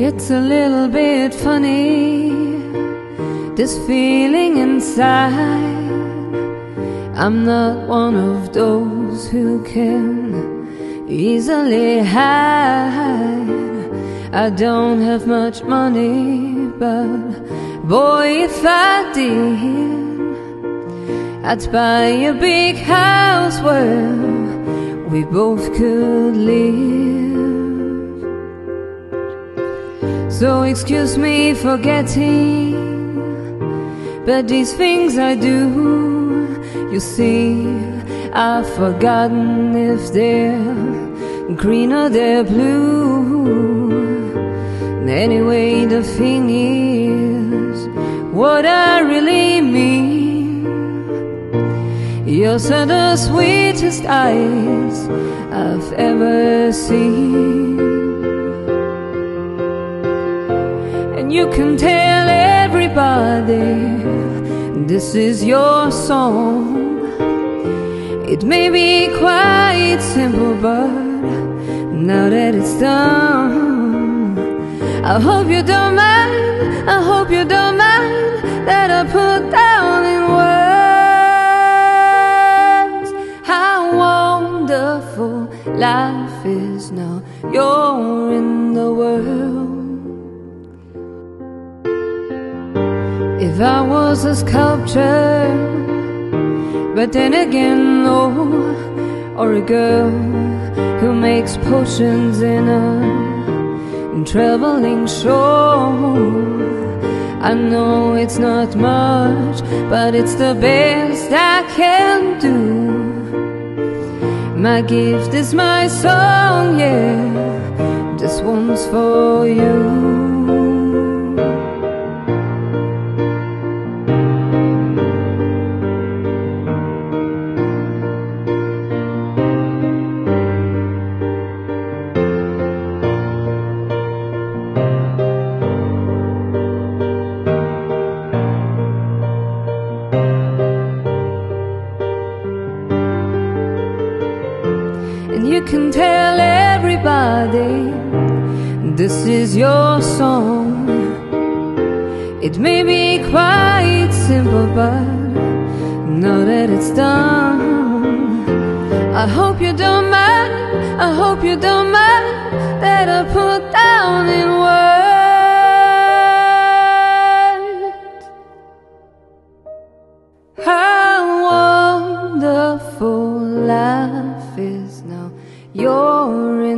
It's a little bit funny, this feeling inside. I'm not one of those who can easily hide. I don't have much money, but boy, if I did, I'd buy a big house where we both could live. So excuse me for getting, but these things I do, you see, I've forgotten if they're green or they're blue. Anyway, the thing is, what I really mean, yours are the sweetest eyes I've ever seen. And you can tell everybody this is your song. It may be quite simple, but now that it's done, I hope you don't mind, I hope you don't mind that I put down in words how wonderful life is now you're in the world. If I was a sculptor, but then again, no, or a girl who makes potions in a traveling show, I know it's not much, but it's the best I can do. My gift is my song, yeah, this one's for you. And you can tell everybody this is your song. It may be quite simple, but now that it's done, I hope you don't mind, I hope you don't mind that I put down in words how wonderful life is now you're in.